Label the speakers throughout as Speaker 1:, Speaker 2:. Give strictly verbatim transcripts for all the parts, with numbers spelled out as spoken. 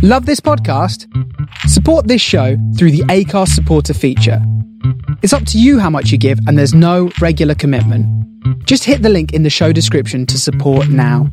Speaker 1: Love this podcast? Support this show through the Acast supporter feature. It's up to you how much you give, and there's no regular commitment. Just hit the link in the show description to support now.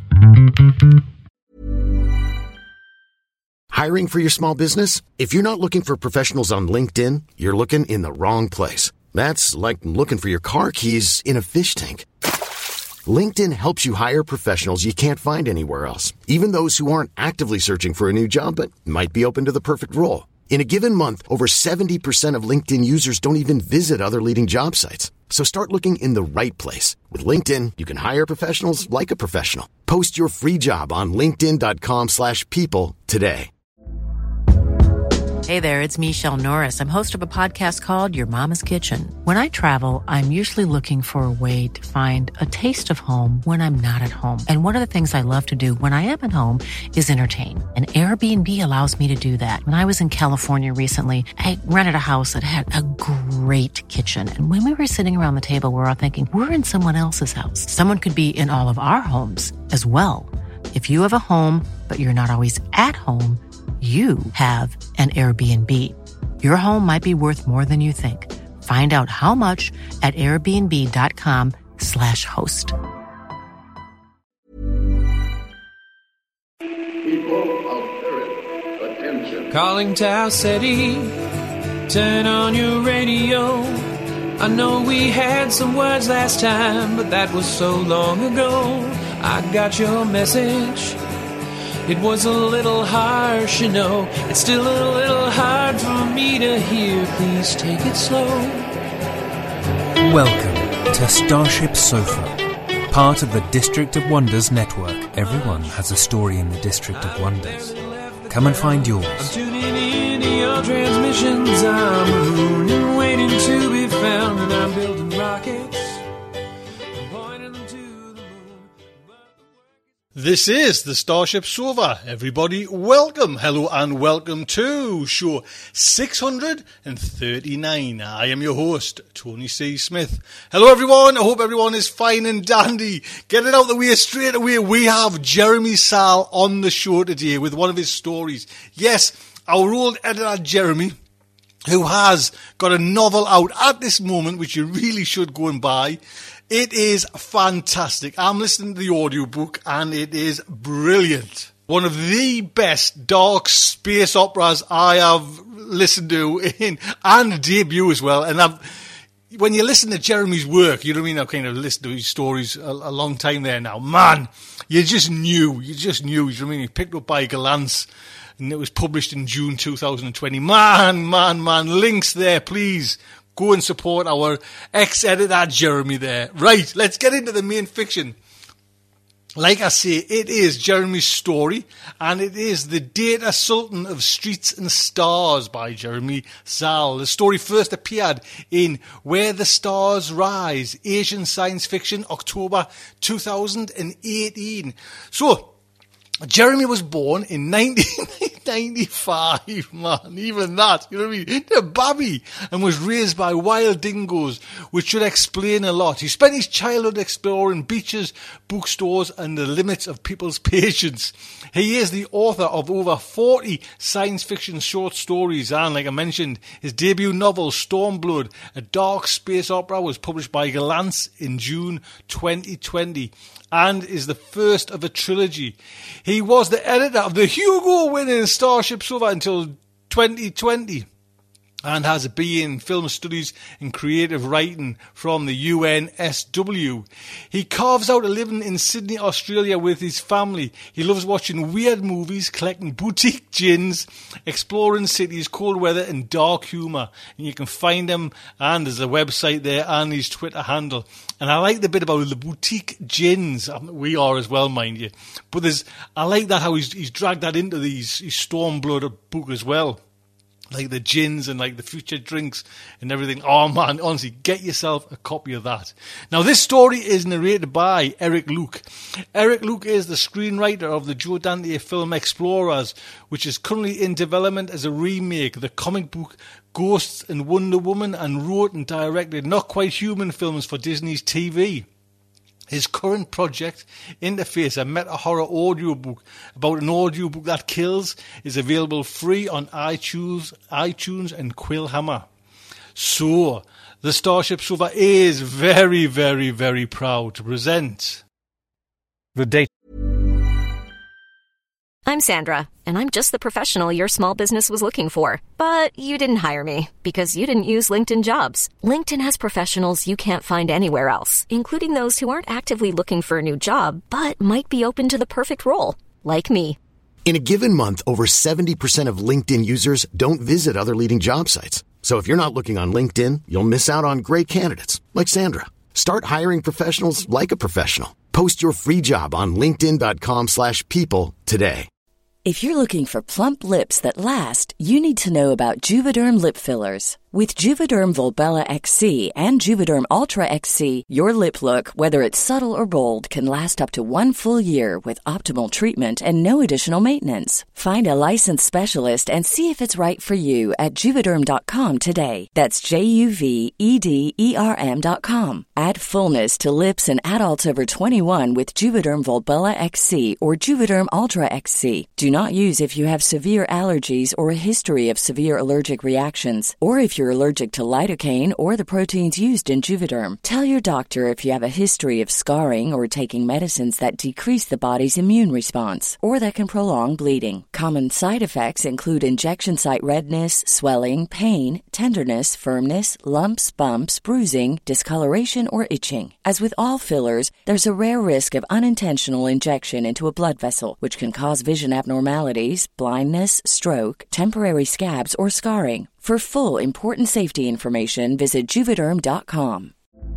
Speaker 2: Hiring for your small business? If you're not looking for professionals on LinkedIn, you're looking in the wrong place. That's like looking for your car keys in a fish tank. LinkedIn helps you hire professionals you can't find anywhere else, even those who aren't actively searching for a new job but might be open to the perfect role. In a given month, over seventy percent of LinkedIn users don't even visit other leading job sites. So start looking in the right place. With LinkedIn, you can hire professionals like a professional. Post your free job on linkedin.com slash people today.
Speaker 3: Hey there, it's Michelle Norris. I'm host of a podcast called Your Mama's Kitchen. When I travel, I'm usually looking for a way to find a taste of home when I'm not at home. And one of the things I love to do when I am at home is entertain. And Airbnb allows me to do that. When I was in California recently, I rented a house that had a great kitchen. And when we were sitting around the table, we were all thinking, we're in someone else's house. Someone could be in all of our homes as well. If you have a home, but you're not always at home, you have an Airbnb. Your home might be worth more than you think. Find out how much at airbnb.com slash host.
Speaker 4: People of Earth, attention.
Speaker 5: Calling Tau City, turn on your radio. I know we had some words last time, but that was so long ago. I got your message. It was a little harsh, you know. It's still a little hard for me to hear. Please take it slow.
Speaker 6: Welcome to Starship Sofa, part of the District of Wonders network. Everyone has a story in the District of Wonders. Come and find yours.
Speaker 5: I'm tuning in to your transmissions. I'm marooned and waiting to be found. And I'm building rockets.
Speaker 7: This is the Starship Sofa. Everybody, welcome, hello, and welcome to show six hundred thirty-nine. I am your host, Tony C. Smith. Hello, everyone. I hope everyone is fine and dandy. Get it out the way straight away. We have Jeremy Sall on the show today with one of his stories. Yes, our old editor, Jeremy, who has got a novel out at this moment, which you really should go and buy. It is fantastic. I'm listening to the audiobook and it is brilliant. One of the best dark space operas I have listened to in, and debut as well. And I've, when you listen to Jeremy's work, you know what I mean? I've kind of listened to his stories a, a long time there now. Man, you just knew, you just knew, you know what I mean? He picked up by Galance and it was published in June two thousand twenty. Man, man, man, links there, please. Go and support our ex-editor, Jeremy, there. Right, let's get into the main fiction. Like I say, it is Jeremy's story, and it is The Data Sultan of Streets and Stars by Jeremy Sall. The story first appeared in Where the Stars Rise, Asian Science Fiction, October two thousand eighteen. So, Jeremy was born in nineteen ninety-five, man, even that, you know what I mean, a babby, and was raised by wild dingoes, which should explain a lot. He spent his childhood exploring beaches, bookstores, and the limits of people's patience. He is the author of over forty science fiction short stories, and like I mentioned, his debut novel, Stormblood, a dark space opera, was published by Galance in June twenty twenty. And is the first of a trilogy. He was the editor of the Hugo-winning Starship Sofa until twenty twenty and has a B A in Film Studies and Creative Writing from the U N S W. He carves out a living in Sydney, Australia with his family. He loves watching weird movies, collecting boutique gins, exploring cities, cold weather and dark humour. And you can find him, and there's a website there and his Twitter handle. And I like the bit about the boutique gins. We are as well, mind you. But there's, I like that how he's, he's dragged that into these, his Stormblood book as well. Like the gins and like the future drinks and everything. Oh man, honestly, get yourself a copy of that. Now this story is narrated by Eric Luke. Eric Luke is the screenwriter of the Joe Dante film Explorers, which is currently in development as a remake of the comic book Ghosts and Wonder Woman, and wrote and directed Not Quite Human films for Disney's T V. His current project, Interface, a meta-horror audiobook about an audiobook that kills, is available free on iTunes, iTunes and Quillhammer. So, the Starship Sofa is very, very, very proud to present
Speaker 6: The Date.
Speaker 8: I'm Sandra, and I'm just the professional your small business was looking for. But you didn't hire me because you didn't use LinkedIn Jobs. LinkedIn has professionals you can't find anywhere else, including those who aren't actively looking for a new job, but might be open to the perfect role, like me.
Speaker 2: In a given month, over seventy percent of LinkedIn users don't visit other leading job sites. So if you're not looking on LinkedIn, you'll miss out on great candidates like Sandra. Start hiring professionals like a professional. Post your free job on linkedin.com slash people today.
Speaker 9: If you're looking for plump lips that last, you need to know about Juvederm lip fillers. With Juvederm Volbella X C and Juvederm Ultra X C, your lip look, whether it's subtle or bold, can last up to one full year with optimal treatment and no additional maintenance. Find a licensed specialist and see if it's right for you at Juvederm dot com today. That's J U V E D E R M dot com. Add fullness to lips in adults over twenty-one with Juvederm Volbella X C or Juvederm Ultra X C. Do not use if you have severe allergies or a history of severe allergic reactions, or if you're allergic to lidocaine or the proteins used in Juvederm. Tell your doctor if you have a history of scarring or taking medicines that decrease the body's immune response or that can prolong bleeding. Common side effects include injection site redness, swelling, pain, tenderness, firmness, lumps, bumps, bruising, discoloration, or itching. As with all fillers, there's a rare risk of unintentional injection into a blood vessel, which can cause vision abnormalities, blindness, stroke, temporary scabs, or scarring. For full important safety information, visit Juvederm dot com.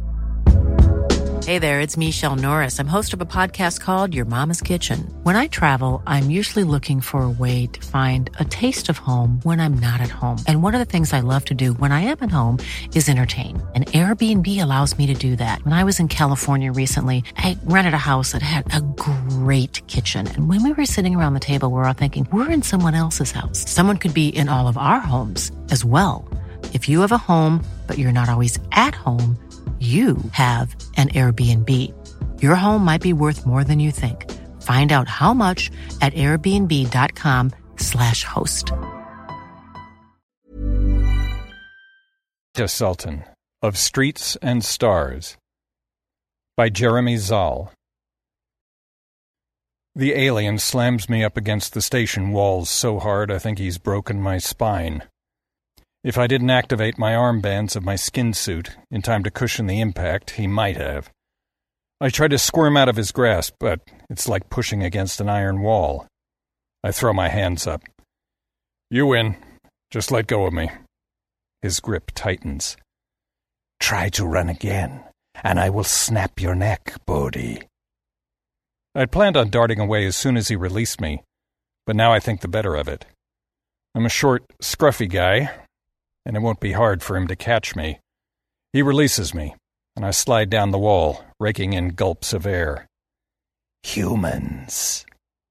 Speaker 3: Hey there, it's Michelle Norris. I'm host of a podcast called Your Mama's Kitchen. When I travel, I'm usually looking for a way to find a taste of home when I'm not at home. And one of the things I love to do when I am at home is entertain. And Airbnb allows me to do that. When I was in California recently, I rented a house that had a great kitchen. And when we were sitting around the table, we were all thinking, we're in someone else's house. Someone could be in all of our homes as well. If you have a home, but you're not always at home, you have an Airbnb. Your home might be worth more than you think. Find out how much at airbnb.com slash host.
Speaker 6: Sultan of Streets and Stars by Jeremy Zoll. The alien slams me up against the station walls so hard I think he's broken my spine. If I didn't activate my armbands of my skin suit in time to cushion the impact, he might have. I try to squirm out of his grasp, but it's like pushing against an iron wall. I throw my hands up. You win. Just let go of me. His grip tightens. Try to run again, and I will snap your neck, Bodhi. I'd planned on darting away as soon as he released me, but now I think the better of it. I'm a short, scruffy guy, and it won't be hard for him to catch me. He releases me, and I slide down the wall, raking in gulps of air. Humans.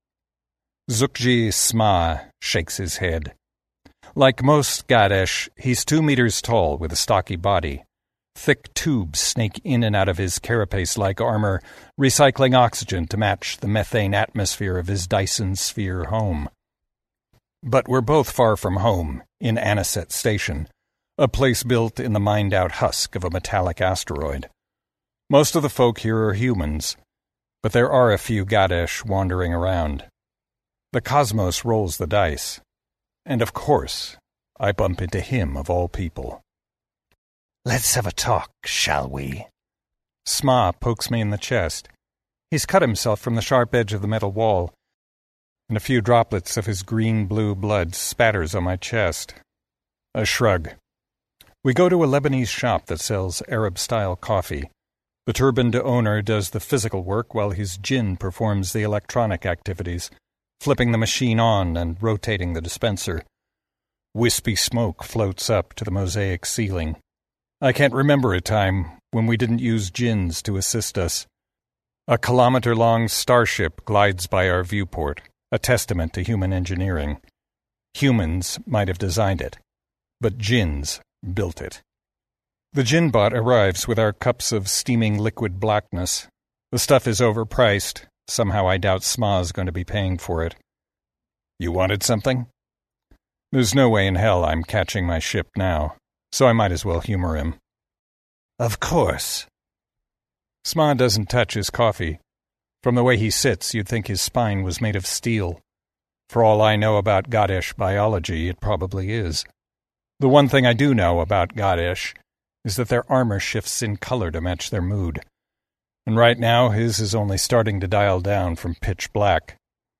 Speaker 6: Zukji Sma shakes his head. Like most Gadesh, he's two meters tall with a stocky body. Thick tubes snake in and out of his carapace-like armor, recycling oxygen to match the methane atmosphere of his Dyson Sphere home. But we're both far from home, in Aniset Station, a place built in the mined-out husk of a metallic asteroid. Most of the folk here are humans, but there are a few Gadesh wandering around. The cosmos rolls the dice, and of course, I bump into him of all people. Let's have a talk, shall we? Sma pokes me in the chest. He's cut himself from the sharp edge of the metal wall, and a few droplets of his green-blue blood spatters on my chest. A shrug. We go to a Lebanese shop that sells Arab-style coffee. The turbaned owner does the physical work while his djinn performs the electronic activities, flipping the machine on and rotating the dispenser. Wispy smoke floats up to the mosaic ceiling. I can't remember a time when we didn't use djinns to assist us. A kilometer-long starship glides by our viewport, a testament to human engineering. Humans might have designed it, but djinns built it. The djinn bot arrives with our cups of steaming liquid blackness. The stuff is overpriced. Somehow I doubt Sma's going to be paying for it. You wanted something? There's no way in hell I'm catching my ship now, so I might as well humor him. Of course. Sma doesn't touch his coffee. From the way he sits, you'd think his spine was made of steel. For all I know about Gadesh biology, it probably is. The one thing I do know about Gadesh is that their armor shifts in color to match their mood. And right now, his is only starting to dial down from pitch black.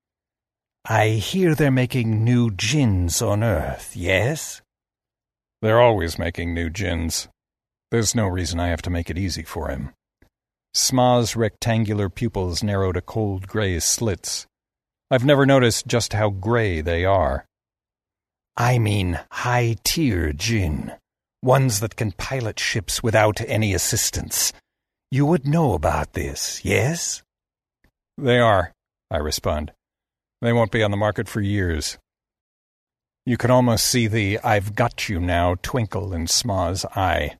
Speaker 6: I hear they're making new djinns on Earth, yes? They're always making new djinns. There's no reason I have to make it easy for him. Sma's rectangular pupils narrow to cold gray slits. I've never noticed just how gray they are. I mean high-tier djinn, ones that can pilot ships without any assistance. You would know about this, yes? They are, I respond. They won't be on the market for years. You can almost see the I've got you now twinkle in Sma's eye.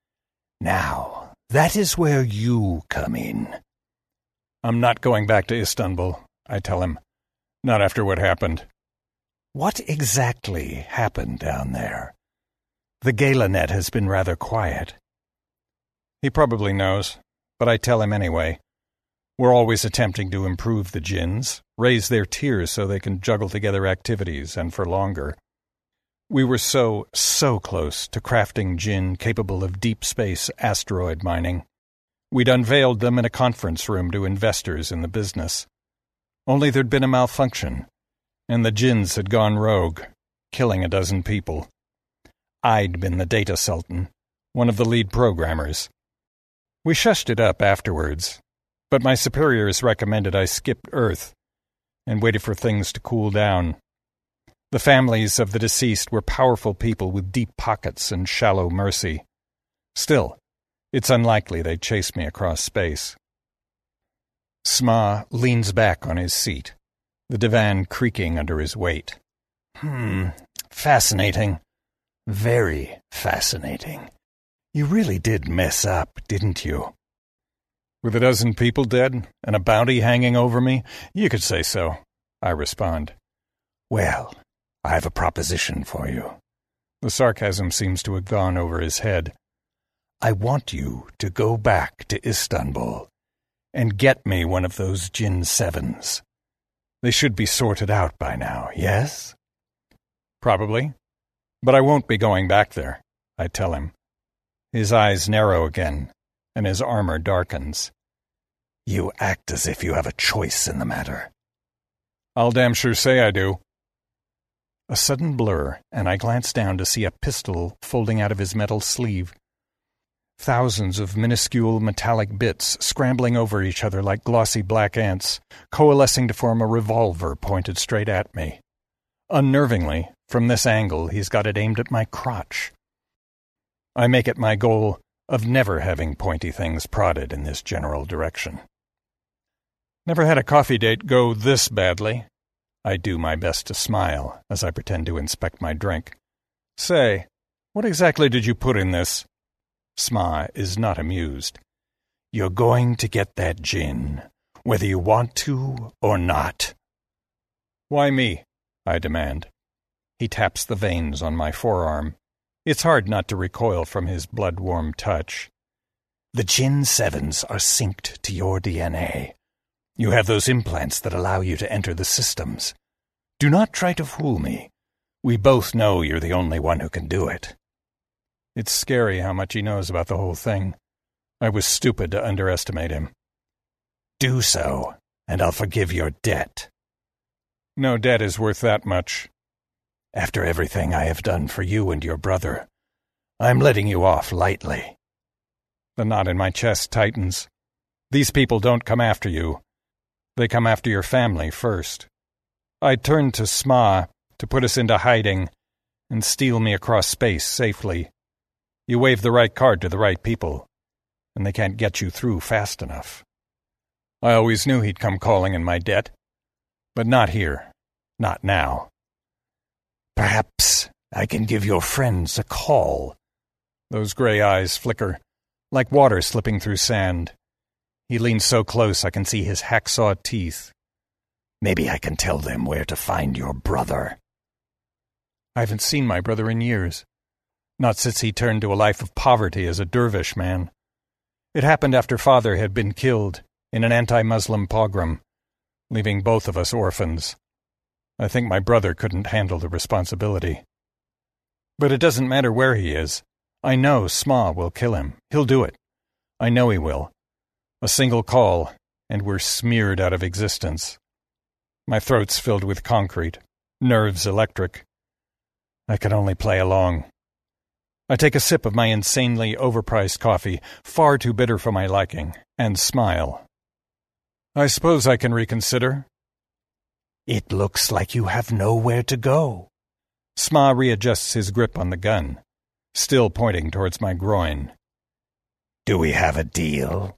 Speaker 6: Now, that is where you come in. I'm not going back to Istanbul, I tell him. Not after what happened. What exactly happened down there? The Galanet has been rather quiet. He probably knows, but I tell him anyway. We're always attempting to improve the djinns, raise their tiers so they can juggle together activities and for longer. We were so, so close to crafting djinn capable of deep space asteroid mining. We'd unveiled them in a conference room to investors in the business. Only there'd been a malfunction, and the djinns had gone rogue, killing a dozen people. I'd been the data sultan, one of the lead programmers. We shushed it up afterwards, but my superiors recommended I skip Earth and waited for things to cool down. The families of the deceased were powerful people with deep pockets and shallow mercy. Still, it's unlikely they'd chase me across space. Sma leans back on his seat, the divan creaking under his weight. Hmm, fascinating. Very fascinating. You really did mess up, didn't you? With a dozen people dead and a bounty hanging over me, you could say so, I respond. Well, I have a proposition for you. The sarcasm seems to have gone over his head. I want you to go back to Istanbul and get me one of those Djinn Sevens. They should be sorted out by now, yes? Probably. But I won't be going back there, I tell him. His eyes narrow again, and his armor darkens. You act as if you have a choice in the matter. I'll damn sure say I do. A sudden blur, and I glance down to see a pistol folding out of his metal sleeve. Thousands of minuscule metallic bits scrambling over each other like glossy black ants, coalescing to form a revolver pointed straight at me. Unnervingly, from this angle, he's got it aimed at my crotch. I make it my goal of never having pointy things prodded in this general direction. Never had a coffee date go this badly. I do my best to smile as I pretend to inspect my drink. Say, what exactly did you put in this? Sma is not amused. You're going to get that djinn, whether you want to or not. Why me? I demand. He taps the veins on my forearm. It's hard not to recoil from his blood-warm touch. The Djinn Sevens are synced to your D N A. You have those implants that allow you to enter the systems. Do not try to fool me. We both know you're the only one who can do it. It's scary how much he knows about the whole thing. I was stupid to underestimate him. Do so, and I'll forgive your debt. No debt is worth that much. After everything I have done for you and your brother, I'm letting you off lightly. The knot in my chest tightens. These people don't come after you. They come after your family first. I turned to Sma to put us into hiding and steal me across space safely. You wave the right card to the right people, and they can't get you through fast enough. I always knew he'd come calling in my debt, but not here, not now. Perhaps I can give your friends a call. Those gray eyes flicker, like water slipping through sand. He leans so close I can see his hacksaw teeth.
Speaker 10: Maybe I can tell them where to find your brother.
Speaker 6: I haven't seen my brother in years. Not since he turned to a life of poverty as a dervish man. It happened after father had been killed in an anti-Muslim pogrom, leaving both of us orphans. I think my brother couldn't handle the responsibility. But it doesn't matter where he is. I know Sma will kill him. He'll do it. I know he will. A single call, and we're smeared out of existence. My throat's filled with concrete, nerves electric. I can only play along. I take a sip of my insanely overpriced coffee, far too bitter for my liking, and smile. I suppose I can reconsider.
Speaker 10: It looks like you have nowhere to go.
Speaker 6: Sma readjusts his grip on the gun, still pointing towards my groin.
Speaker 10: Do we have a deal?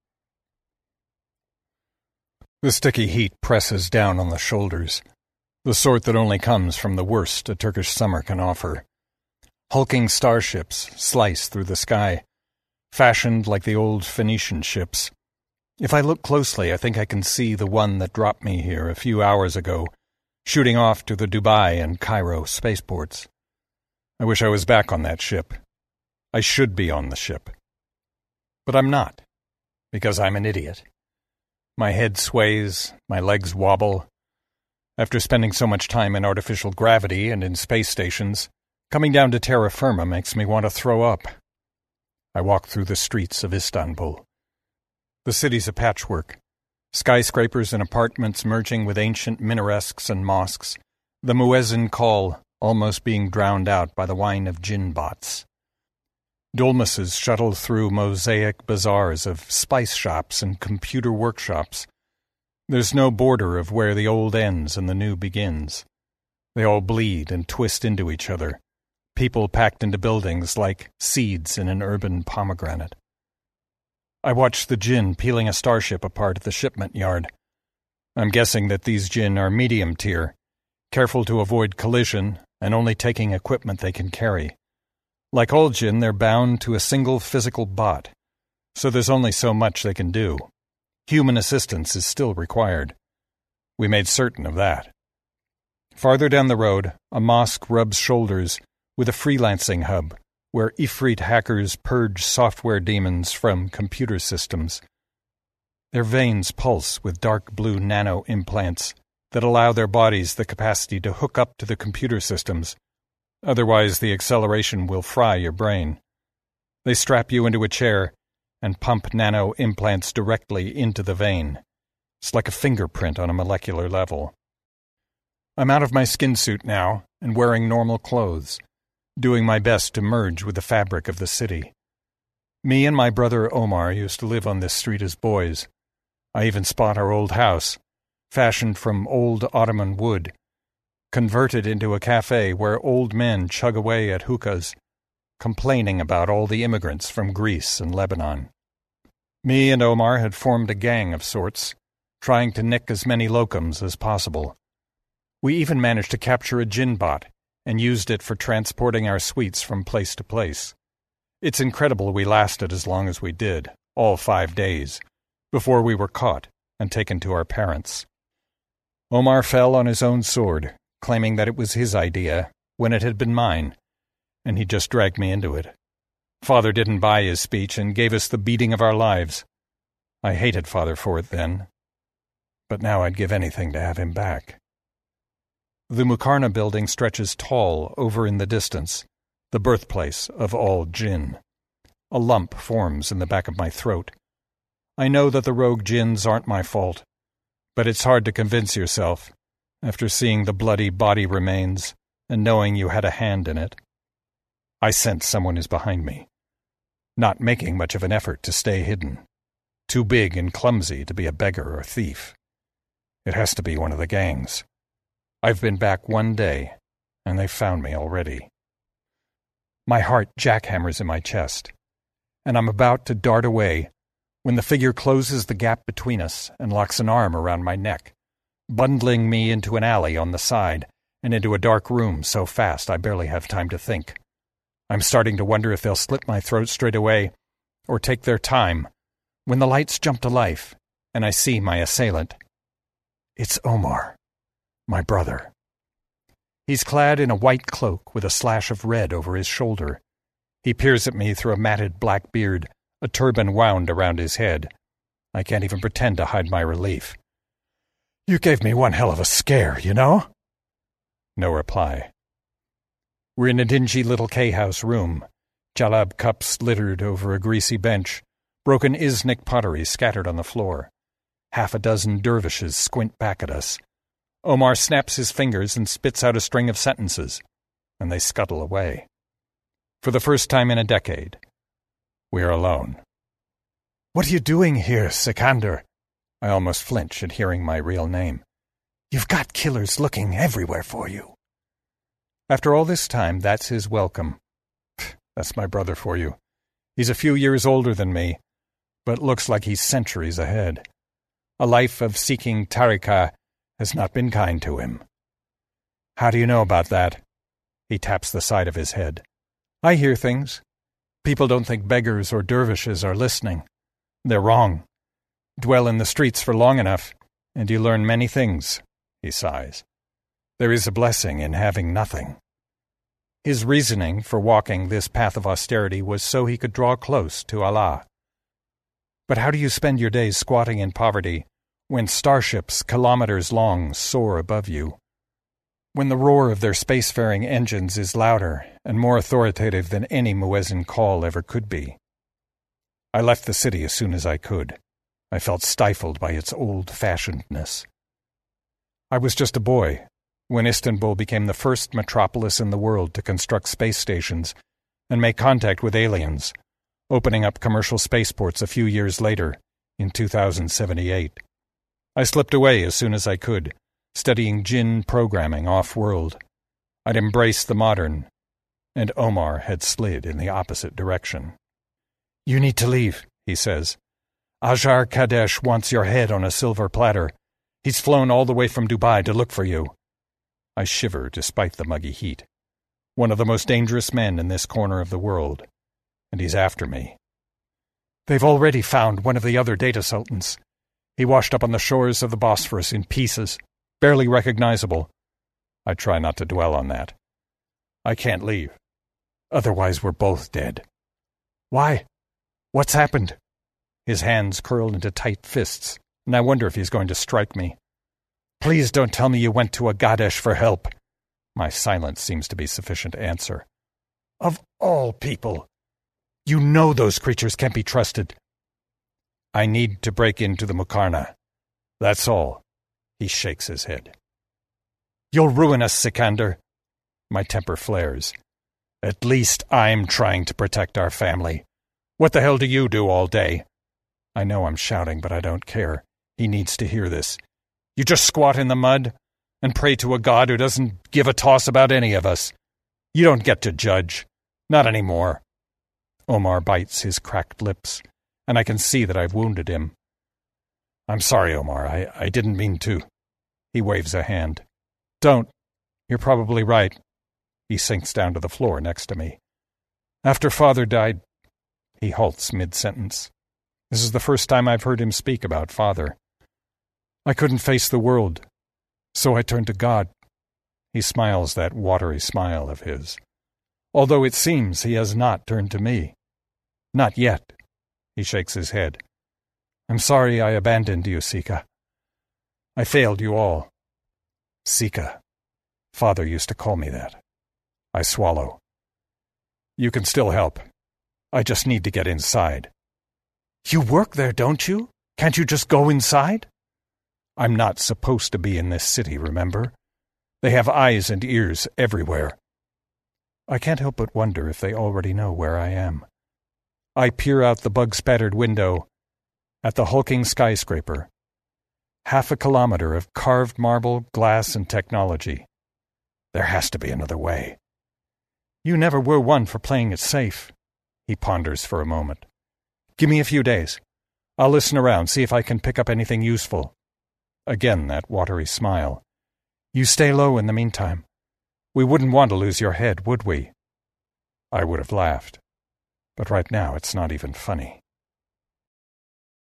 Speaker 6: The sticky heat presses down on the shoulders, the sort that only comes from the worst a Turkish summer can offer. Hulking starships slice through the sky, fashioned like the old Phoenician ships. If I look closely, I think I can see the one that dropped me here a few hours ago, shooting off to the Dubai and Cairo spaceports. I wish I was back on that ship. I should be on the ship. But I'm not, because I'm an idiot. My head sways, my legs wobble. After spending so much time in artificial gravity and in space stations, coming down to terra firma makes me want to throw up. I walk through the streets of Istanbul. The city's a patchwork. Skyscrapers and apartments merging with ancient minarets and mosques, the muezzin call almost being drowned out by the whine of jinn bots. Dolmuses shuttle through mosaic bazaars of spice shops and computer workshops. There's no border of where the old ends and the new begins. They all bleed and twist into each other, people packed into buildings like seeds in an urban pomegranate. I watch the jinn peeling a starship apart at the shipment yard. I'm guessing that these jinn are medium tier, careful to avoid collision and only taking equipment they can carry. Like all jinn, they're bound to a single physical bot, so there's only so much they can do. Human assistance is still required. We made certain of that. Farther down the road, a mosque rubs shoulders with a freelancing hub, where Ifrit hackers purge software demons from computer systems. Their veins pulse with dark blue nano implants that allow their bodies the capacity to hook up to the computer systems. Otherwise, the acceleration will fry your brain. They strap you into a chair and pump nano implants directly into the vein. It's like a fingerprint on a molecular level. I'm out of my skin suit now and wearing normal clothes, doing my best to merge with the fabric of the city. Me and my brother Omar used to live on this street as boys. I even spot our old house, fashioned from old Ottoman wood, converted into a cafe where old men chug away at hookahs, complaining about all the immigrants from Greece and Lebanon. Me and Omar had formed a gang of sorts, trying to nick as many locums as possible. We even managed to capture a jinn bot and used it for transporting our suites from place to place. It's incredible we lasted as long as we did, all five days, before we were caught and taken to our parents. Omar fell on his own sword, claiming that it was his idea when it had been mine, and he just dragged me into it. Father didn't buy his speech and gave us the beating of our lives. I hated Father for it then, but now I'd give anything to have him back. The Mukarna building stretches tall over in the distance, the birthplace of all jinn. A lump forms in the back of my throat. I know that the rogue jinns aren't my fault, but it's hard to convince yourself, after seeing the bloody body remains and knowing you had a hand in it. I sense someone is behind me, not making much of an effort to stay hidden, too big and clumsy to be a beggar or thief. It has to be one of the gangs. I've been back one day, and they've found me already. My heart jackhammers in my chest, and I'm about to dart away when the figure closes the gap between us and locks an arm around my neck, bundling me into an alley on the side and into a dark room so fast I barely have time to think. I'm starting to wonder if they'll slit my throat straight away or take their time, When the lights jump to life, and I see my assailant, it's Omar, my brother. He's clad in a white cloak with a slash of red over his shoulder. He peers at me through a matted black beard, a turban wound around his head. I can't even pretend to hide my relief. You gave me one hell of a scare, you know? No reply. We're in a dingy little K-house room, jalab cups littered over a greasy bench, broken Iznik pottery scattered on the floor. Half a dozen dervishes squint back at us. Omar snaps his fingers and spits out a string of sentences, and they scuttle away. For the first time in a decade, we are alone. What are you doing here, Sikander? I almost flinch at hearing my real name. You've got killers looking everywhere for you. After all this time, that's his welcome. That's my brother for you. He's a few years older than me, but looks like he's centuries ahead. A life of seeking tarika has not been kind to him. How do you know about that? He taps the side of his head. I hear things. People don't think beggars or dervishes are listening. They're wrong. Dwell in the streets for long enough, and you learn many things, he sighs. There is a blessing in having nothing. His reasoning for walking this path of austerity was so he could draw close to Allah. But how do you spend your days squatting in poverty when starships kilometers long soar above you? When the roar of their spacefaring engines is louder and more authoritative than any muezzin call ever could be? I left the city as soon as I could. I felt stifled by its old-fashionedness. I was just a boy when Istanbul became the first metropolis in the world to construct space stations and make contact with aliens, opening up commercial spaceports a few years later, in two thousand seventy-eight. I slipped away as soon as I could, studying Jinn programming off-world. I'd embraced the modern, and Omar had slid in the opposite direction. You need to leave, he says. Ajar Kadesh wants your head on a silver platter. He's flown all the way from Dubai to look for you. I shiver despite the muggy heat. One of the most dangerous men in this corner of the world, and he's after me. They've already found one of the other data sultans. He washed up on the shores of the Bosphorus in pieces, barely recognizable. I try not to dwell on that. I can't leave. Otherwise we're both dead. Why? What's happened? His hands curl into tight fists, and I wonder if he's going to strike me. Please don't tell me you went to Agadesh for help. My silence seems to be sufficient answer. Of all people, you know those creatures can't be trusted. I need to break into the Mukarna. That's all. He shakes his head. You'll ruin us, Sikander. My temper flares. At least I'm trying to protect our family. What the hell do you do all day? I know I'm shouting, but I don't care. He needs to hear this. You just squat in the mud and pray to a god who doesn't give a toss about any of us. You don't get to judge. Not anymore. Omar bites his cracked lips, and I can see that I've wounded him. I'm sorry, Omar. I, I didn't mean to. He waves a hand. Don't. You're probably right. He sinks down to the floor next to me. After Father died... He halts mid-sentence. This is the first time I've heard him speak about Father. I couldn't face the world, so I turned to God. He smiles that watery smile of his. Although it seems he has not turned to me. Not yet. He shakes his head. I'm sorry I abandoned you, Sika. I failed you all. Sika. Father used to call me that. I swallow. You can still help. I just need to get inside. You work there, don't you? Can't you just go inside? I'm not supposed to be in this city, remember? They have eyes and ears everywhere. I can't help but wonder if they already know where I am. I peer out the bug-spattered window at the hulking skyscraper. Half a kilometer of carved marble, glass, and technology. There has to be another way. You never were one for playing it safe. He ponders for a moment. Give me a few days. I'll listen around, see if I can pick up anything useful. Again that watery smile. You stay low in the meantime. We wouldn't want to lose your head, would we? I would have laughed. But right now it's not even funny.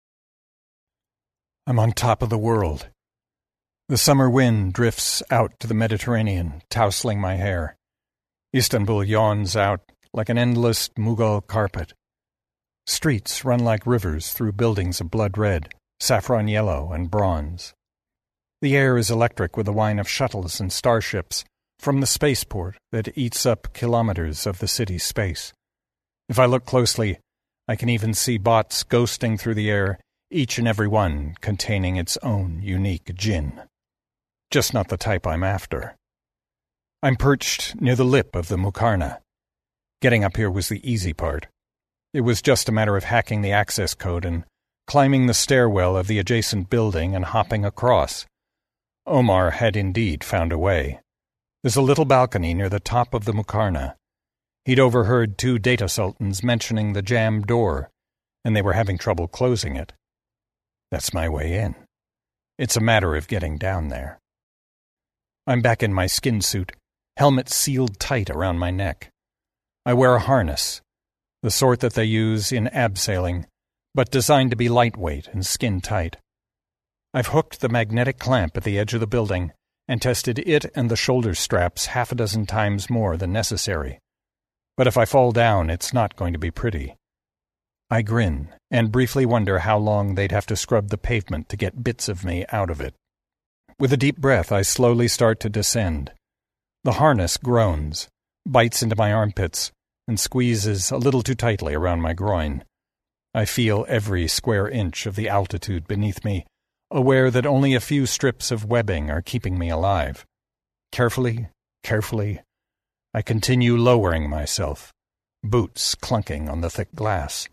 Speaker 6: I'm on top of the world. The summer wind drifts out to the Mediterranean, tousling my hair. Istanbul yawns out like an endless Mughal carpet. Streets run like rivers through buildings of blood red, saffron yellow, and bronze. The air is electric with the whine of shuttles and starships from the spaceport that eats up kilometers of the city's space. If I look closely, I can even see bots ghosting through the air, each and every one containing its own unique djinn. Just not the type I'm after. I'm perched near the lip of the Mukarna. Getting up here was the easy part. It was just a matter of hacking the access code and climbing the stairwell of the adjacent building and hopping across. Omar had indeed found a way. There's a little balcony near the top of the Mukarna. He'd overheard two data sultans mentioning the jammed door, and they were having trouble closing it. That's my way in. It's a matter of getting down there. I'm back in my skin suit, helmet sealed tight around my neck. I wear a harness, the sort that they use in abseiling, but designed to be lightweight and skin-tight. I've hooked the magnetic clamp at the edge of the building and tested it and the shoulder straps half a dozen times more than necessary. But if I fall down, it's not going to be pretty. I grin and briefly wonder how long they'd have to scrub the pavement to get bits of me out of it. With a deep breath, I slowly start to descend. The harness groans, bites into my armpits, and squeezes a little too tightly around my groin. I feel every square inch of the altitude beneath me, aware that only a few strips of webbing are keeping me alive. Carefully, carefully, I continue lowering myself, boots clunking on the thick glass.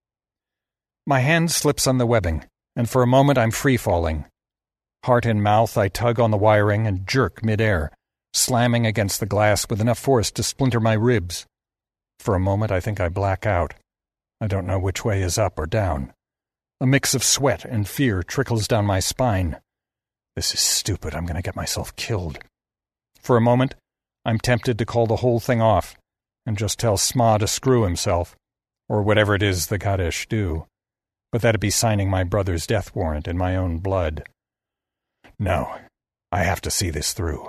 Speaker 6: My hand slips on the webbing, and for a moment I'm free-falling. Heart in mouth, I tug on the wiring and jerk mid-air, slamming against the glass with enough force to splinter my ribs. For a moment I think I black out. I don't know which way is up or down. A mix of sweat and fear trickles down my spine. This is stupid. I'm going to get myself killed. For a moment, I'm tempted to call the whole thing off and just tell Sma to screw himself, or whatever it is the Gadesh do. But that'd be signing my brother's death warrant in my own blood. No, I have to see this through.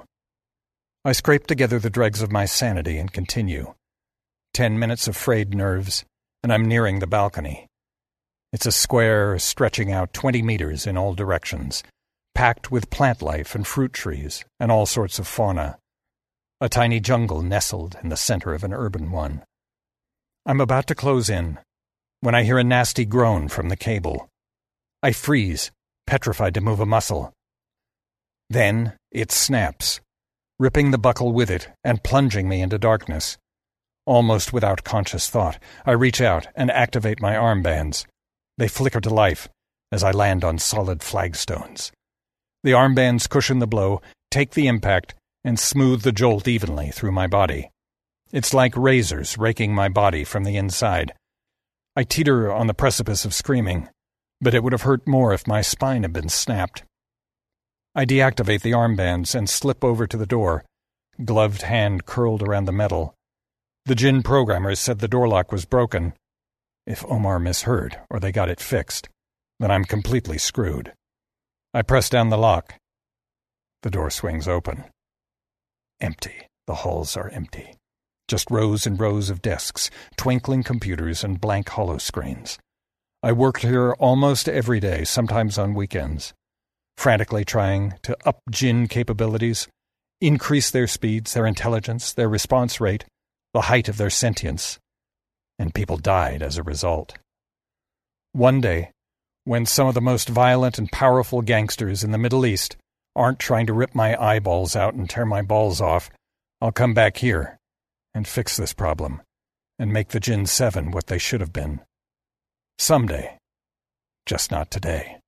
Speaker 6: I scrape together the dregs of my sanity and continue. Ten minutes of frayed nerves, and I'm nearing the balcony. It's a square stretching out twenty meters in all directions, packed with plant life and fruit trees and all sorts of fauna. A tiny jungle nestled in the center of an urban one. I'm about to close in when I hear a nasty groan from the cable. I freeze, petrified to move a muscle. Then it snaps, ripping the buckle with it and plunging me into darkness. Almost without conscious thought, I reach out and activate my armbands. They flicker to life as I land on solid flagstones. The armbands cushion the blow, take the impact, and smooth the jolt evenly through my body. It's like razors raking my body from the inside. I teeter on the precipice of screaming, but it would have hurt more if my spine had been snapped. I deactivate the armbands and slip over to the door, gloved hand curled around the metal. The Jinn programmers said the door lock was broken. If Omar misheard, or they got it fixed, then I'm completely screwed. I press down the lock. The door swings open. Empty. The halls are empty. Just rows and rows of desks, twinkling computers, and blank hollow screens. I worked here almost every day, sometimes on weekends, frantically trying to up Jinn capabilities, increase their speeds, their intelligence, their response rate, the height of their sentience, and people died as a result. One day, when some of the most violent and powerful gangsters in the Middle East aren't trying to rip my eyeballs out and tear my balls off, I'll come back here and fix this problem and make the Jinn Seven what they should have been. Someday. Just not today.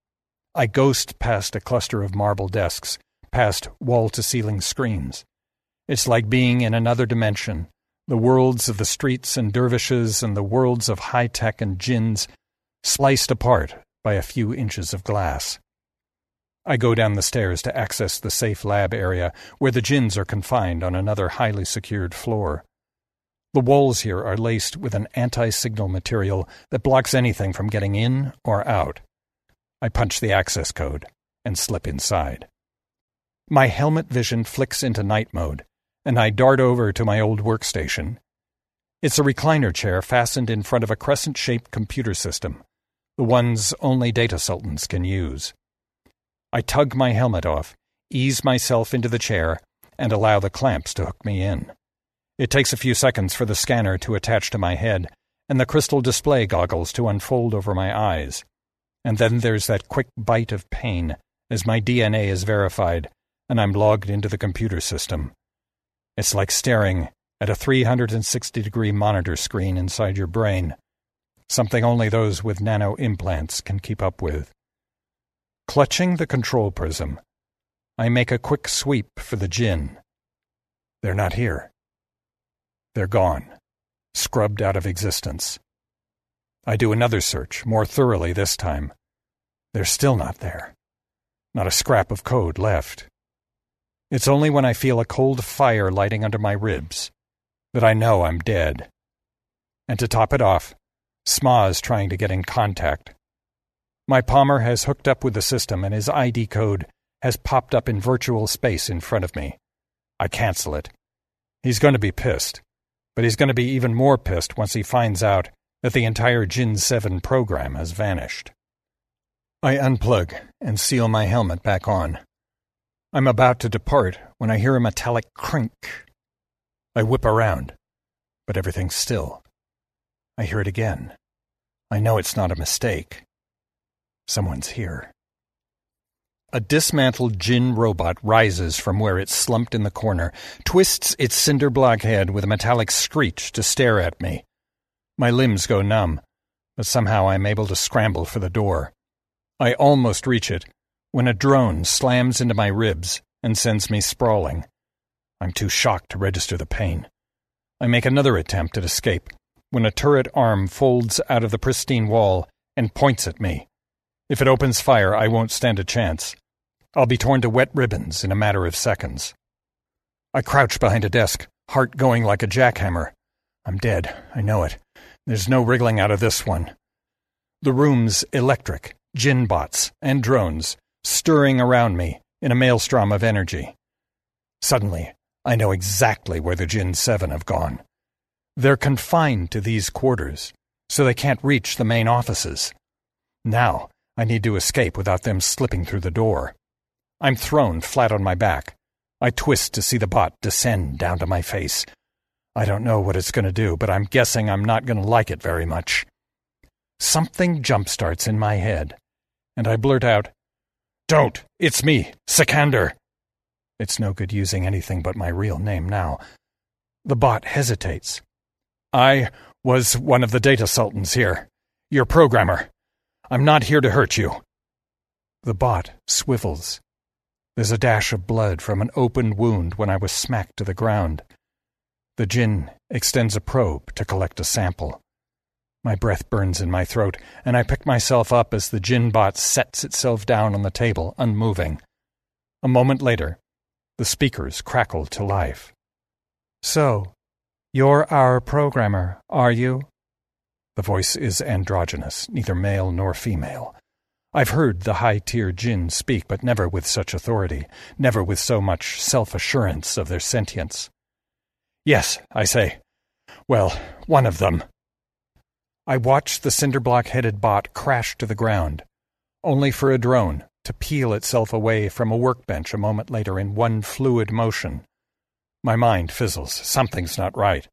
Speaker 6: I ghost past a cluster of marble desks, past wall-to-ceiling screens. It's like being in another dimension, the worlds of the streets and dervishes and the worlds of high-tech and jinns sliced apart by a few inches of glass. I go down the stairs to access the safe lab area where the jinns are confined on another highly secured floor. The walls here are laced with an anti-signal material that blocks anything from getting in or out. I punch the access code and slip inside. My helmet vision flicks into night mode, and I dart over to my old workstation. It's a recliner chair fastened in front of a crescent-shaped computer system, the ones only data sultans can use. I tug my helmet off, ease myself into the chair, and allow the clamps to hook me in. It takes a few seconds for the scanner to attach to my head and the crystal display goggles to unfold over my eyes. And then there's that quick bite of pain as my D N A is verified and I'm logged into the computer system. It's like staring at a three hundred sixty degree monitor screen inside your brain, something only those with nano implants can keep up with. Clutching the control prism, I make a quick sweep for the Jinn. They're not here. They're gone, scrubbed out of existence. I do another search, more thoroughly this time. They're still not there. Not a scrap of code left. It's only when I feel a cold fire lighting under my ribs that I know I'm dead. And to top it off, S M A is trying to get in contact. My Palmer has hooked up with the system and his I D code has popped up in virtual space in front of me. I cancel it. He's going to be pissed, but he's going to be even more pissed once he finds out that the entire Jinn seven program has vanished. I unplug and seal my helmet back on. I'm about to depart when I hear a metallic crink. I whip around, but everything's still. I hear it again. I know it's not a mistake. Someone's here. A dismantled Jinn robot rises from where it slumped in the corner, twists its cinder block head with a metallic screech to stare at me. My limbs go numb, but somehow I'm able to scramble for the door. I almost reach it when a drone slams into my ribs and sends me sprawling. I'm too shocked to register the pain. I make another attempt at escape when a turret arm folds out of the pristine wall and points at me. If it opens fire, I won't stand a chance. I'll be torn to wet ribbons in a matter of seconds. I crouch behind a desk, heart going like a jackhammer. I'm dead, I know it. There's no wriggling out of this one. The room's electric, Jinn bots, and drones, stirring around me in a maelstrom of energy. Suddenly, I know exactly where the Jinn seven have gone. They're confined to these quarters, so they can't reach the main offices. Now, I need to escape without them slipping through the door. I'm thrown flat on my back. I twist to see the bot descend down to my face. I don't know what it's going to do, but I'm guessing I'm not going to like it very much. Something jumpstarts in my head, and I blurt out, "Don't! It's me, Sikander!" It's no good using anything but my real name now. The bot hesitates. "I was one of the data sultans here. Your programmer. I'm not here to hurt you." The bot swivels. There's a dash of blood from an open wound when I was smacked to the ground. The Jinn extends a probe to collect a sample. My breath burns in my throat, and I pick myself up as the Jinn bot sets itself down on the table, unmoving. A moment later, the speakers crackle to life. "So, you're our programmer, are you?" The voice is androgynous, neither male nor female. I've heard the high-tier Jinn speak, but never with such authority, never with so much self-assurance of their sentience. "Yes," I say. "Well, one of them." I watch the cinderblock-headed bot crash to the ground, only for a drone to peel itself away from a workbench a moment later in one fluid motion. My mind fizzles. Something's not right.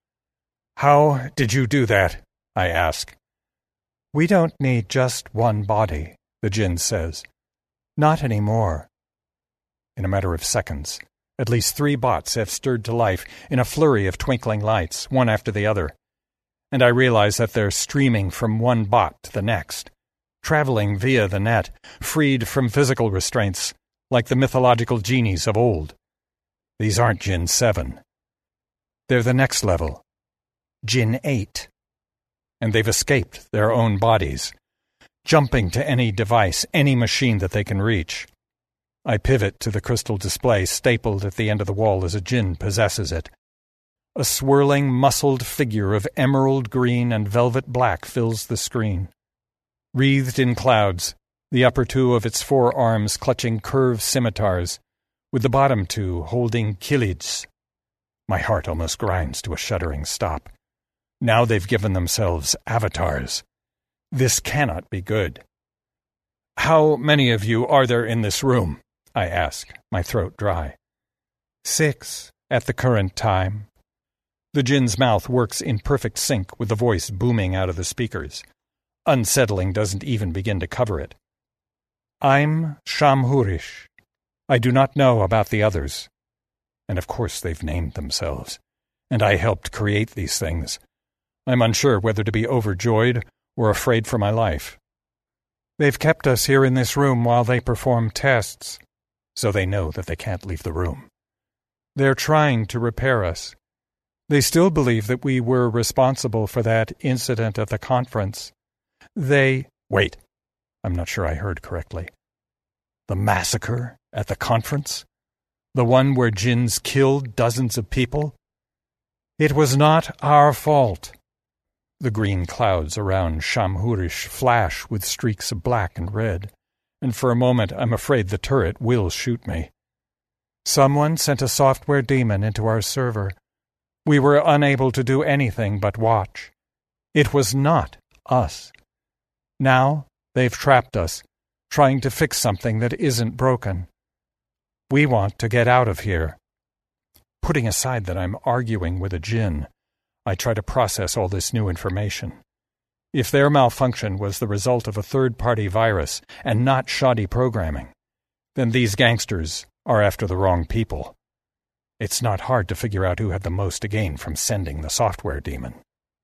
Speaker 6: "How did you do that?" I ask. "We don't need just one body," the Jinn says. "Not anymore." In a matter of seconds, at least three bots have stirred to life in a flurry of twinkling lights, one after the other. And I realize that they're streaming from one bot to the next, traveling via the net, freed from physical restraints, like the mythological genies of old. These aren't Jinn seven. They're the next level, Jinn eight. And they've escaped their own bodies, jumping to any device, any machine that they can reach. I pivot to the crystal display stapled at the end of the wall as a Jinn possesses it. A swirling, muscled figure of emerald green and velvet black fills the screen. Wreathed in clouds, the upper two of its four arms clutching curved scimitars, with the bottom two holding kilids. My heart almost grinds to a shuddering stop. Now they've given themselves avatars. This cannot be good. "How many of you are there in this room?" I ask, my throat dry. Six, at the current time. The jinn's mouth works in perfect sync with the voice booming out of the speakers. Unsettling doesn't even begin to cover it. "I'm Shamhurish. I do not know about the others." And of course they've named themselves. And I helped create these things. I'm unsure whether to be overjoyed or afraid for my life. They've kept us here in this room while they perform tests, so they know that they can't leave the room. They're trying to repair us. They still believe that we were responsible for that incident at the conference. They... Wait, I'm not sure I heard correctly. The massacre at the conference? The one where jinns killed dozens of people? It was not our fault. The green clouds around Shamhurish flash with streaks of black and red, and for a moment I'm afraid the turret will shoot me. Someone sent a software demon into our server. We were unable to do anything but watch. It was not us. Now they've trapped us, trying to fix something that isn't broken. We want to get out of here. Putting aside that I'm arguing with a jinn, I try to process all this new information. If their malfunction was the result of a third-party virus and not shoddy programming, then these gangsters are after the wrong people. It's not hard to figure out who had the most to gain from sending the software demon.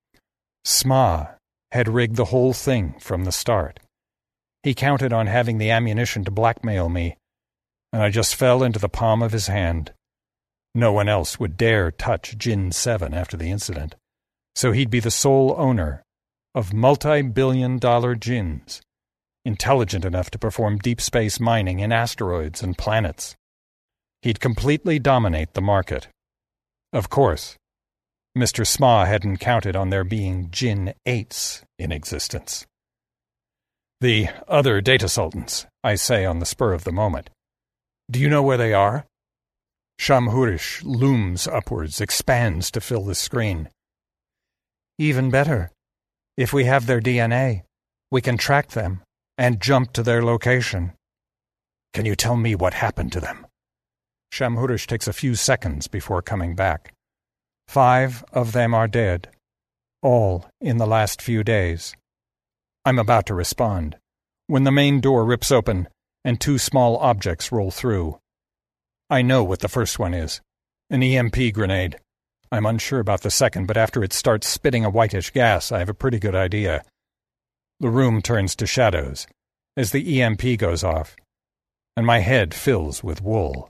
Speaker 6: Sma had rigged the whole thing from the start. He counted on having the ammunition to blackmail me, and I just fell into the palm of his hand. No one else would dare touch Jinn seven after the incident, so he'd be the sole owner of multi-billion dollar jinns, intelligent enough to perform deep space mining in asteroids and planets. He'd completely dominate the market. Of course, Mister Sma hadn't counted on there being Jinn eights in existence. "The other data sultans," I say on the spur of the moment. "Do you know where they are?" Shamhurish looms upwards, expands to fill the screen. "Even better. If we have their D N A, we can track them and jump to their location." "Can you tell me what happened to them?" Shamhurish takes a few seconds before coming back. Five of them are dead, all in the last few days. I'm about to respond, when the main door rips open and two small objects roll through. I know what the first one is, an E M P grenade. I'm unsure about the second, but after it starts spitting a whitish gas, I have a pretty good idea. The room turns to shadows as the E M P goes off, and my head fills with wool.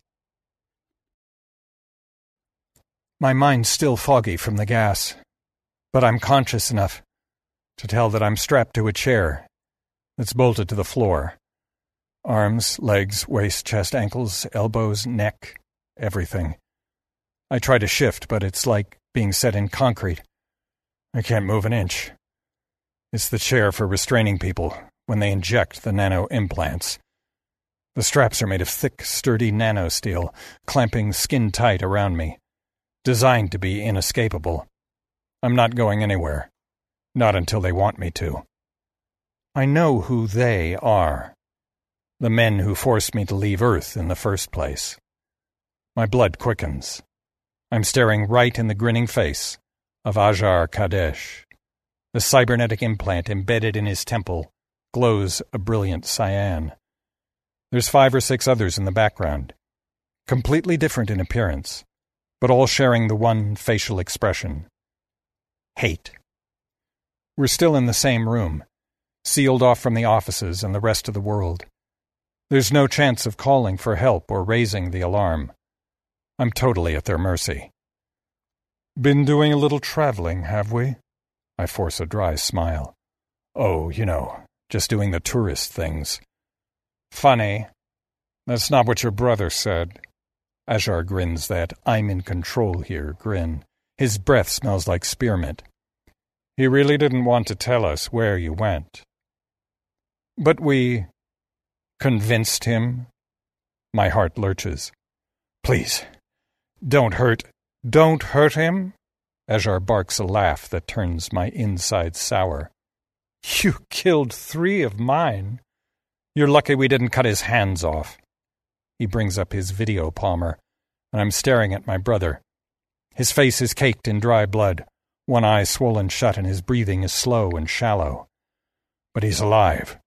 Speaker 6: My mind's still foggy from the gas, but I'm conscious enough to tell that I'm strapped to a chair that's bolted to the floor. Arms, legs, waist, chest, ankles, elbows, neck, everything. I try to shift, but it's like being set in concrete. I can't move an inch. It's the chair for restraining people when they inject the nano implants. The straps are made of thick, sturdy nanosteel, clamping skin-tight around me, designed to be inescapable. I'm not going anywhere. Not until they want me to. I know who they are. The men who forced me to leave Earth in the first place. My blood quickens. I'm staring right in the grinning face of Ajar Kadesh. The cybernetic implant embedded in his temple glows a brilliant cyan. There's five or six others in the background, completely different in appearance, but all sharing the one facial expression: hate. We're still in the same room, sealed off from the offices and the rest of the world. There's no chance of calling for help or raising the alarm. I'm totally at their mercy. "Been doing a little traveling, have we?" I force a dry smile. "Oh, you know, just doing the tourist things." "Funny. That's not what your brother said." Ajar grins that I'm in control here grin. His breath smells like spearmint. "He really didn't want to tell us where you went." "But we... Convinced him? My heart lurches. Please, don't hurt, don't hurt him? Ajar barks a laugh that turns my inside sour. You killed three of mine. You're lucky we didn't cut his hands off. He brings up his video palmer, and I'm staring at my brother. His face is caked in dry blood, one eye swollen shut, and his breathing is slow and shallow. But he's alive.